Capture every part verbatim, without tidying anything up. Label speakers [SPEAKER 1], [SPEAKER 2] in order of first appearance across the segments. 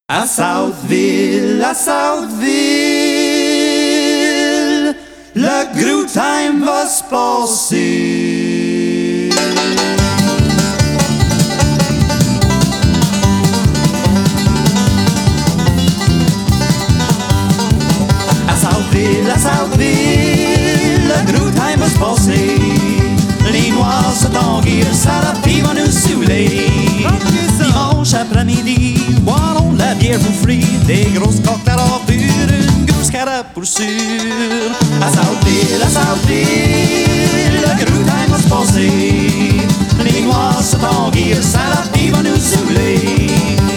[SPEAKER 1] À Southville, à Southville, le gros time va se passer. À Southville, à Southville, le gros time va se passer. Les noirs se tanguent, ça la vie va nous saouler. Dimanche après-midi, boirons de la bière pour frire, des grosses cocktails à pure, une grosse carape pour sûr. À Southville, à Southville, le gros time va se passer. Les noirs se tanguent, ça la vie va nous saouler.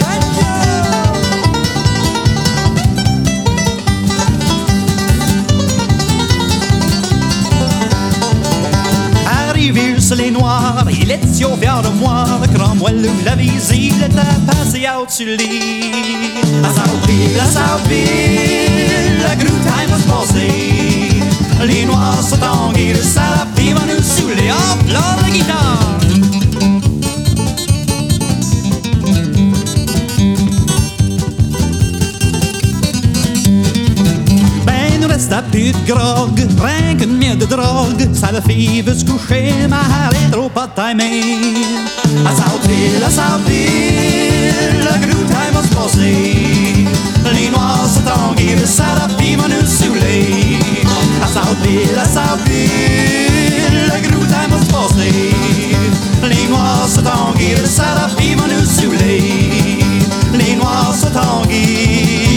[SPEAKER 1] Sur les noirs, il est si au fier de moi. Grand-moi louvre la visite, est à passer out sur l'île. À Southville, à Southville, le gros time va se passer. Les noirs sont en guerre, ça la vie va nous saouler. Hop là, la guitare! Resta plus de grog, rien qu'une mienne de drogue. Ça la fille veut se coucher, mais elle est trop pas timée. À Southville, à Southville, le gros time va se passer. Les noirs sont en guerre, ça la fille va nous saouler. À Southville, à Southville, le gros time va se passer. Les noirs sont en guerre, ça la fille va nous saouler. Les noirs sont en guerre.